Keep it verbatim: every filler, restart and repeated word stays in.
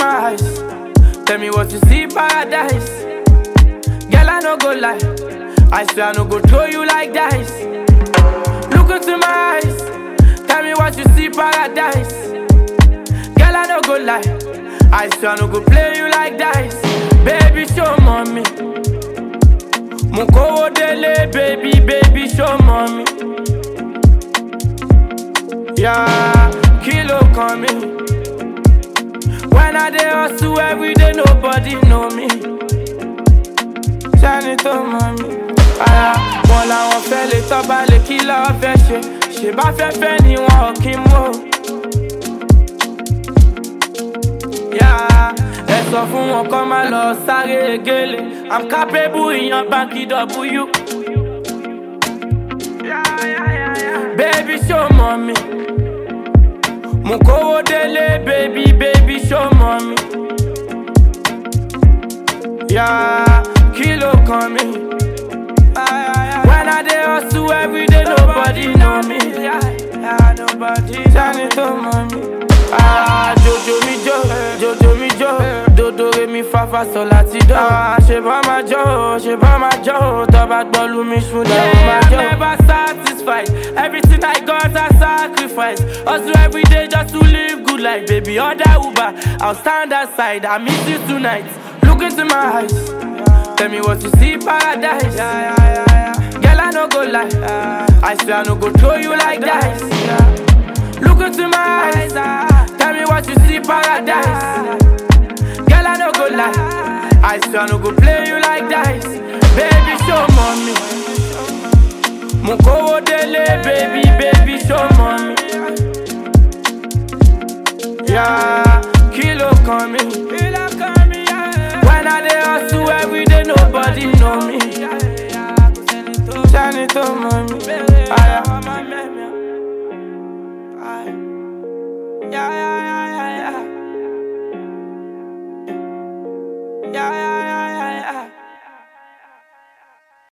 my eyes, tell me what you see, paradise. Girl, I no go lie, I swear I no go throw you like dice. Look into my eyes, tell me what you see, paradise. Girl, I no go lie, I swear I no go play you like dice. Baby, show mommy, Muko dele, baby, baby, show mommy. Yeah, kilo coming. When I dey hustle every day, nobody know me. Shine it on mommy. Aya, wọn làwọn fẹ́ lè tọ́ba lè kí lọ́ọ́ fẹ́ ṣe. Ṣé bá fẹ́ fẹ́ ni wọn ò kí mú. Yeah, ẹ sọ fún wọn kọ́ máa lọ sáré gélé. I'm capable ìyan báńkì W. Baby show mommy, Muko dele, baby, baby show mommy. Yeah, kilo coming. When I dey hustle every day, nobody know me. Yeah, yeah, nobody. Turn it on mommy. Ah, Jojo mi jo, Jojo mi jo. Dodo re mi fa fa sol lati do. Ah, ṣe bá ma jo, ṣe bá ma jo. Tó bá gbọ́ mi ṣùdá o ma jo. I'm never satisfied. Everything I got I sacrifice. Hustle every day just to live good life, baby. Order Uber, I'll stand aside. I miss you tonight. Look into my eyes, tell me what you see, paradise. Yeah, yeah, yeah, yeah. Girl, I no go lie, I swear I no go throw you like dice. Yeah. Look into my eyes, tell me what you see, paradise. Girl, I no go lie, I swear I no go play you like dice. Baby, show mommy, Muko dele, baby, baby, show mommy. Yeah, kilo coming. When I dey hustle every day, nobody know me. Shine it on mommy. Yeah, yeah.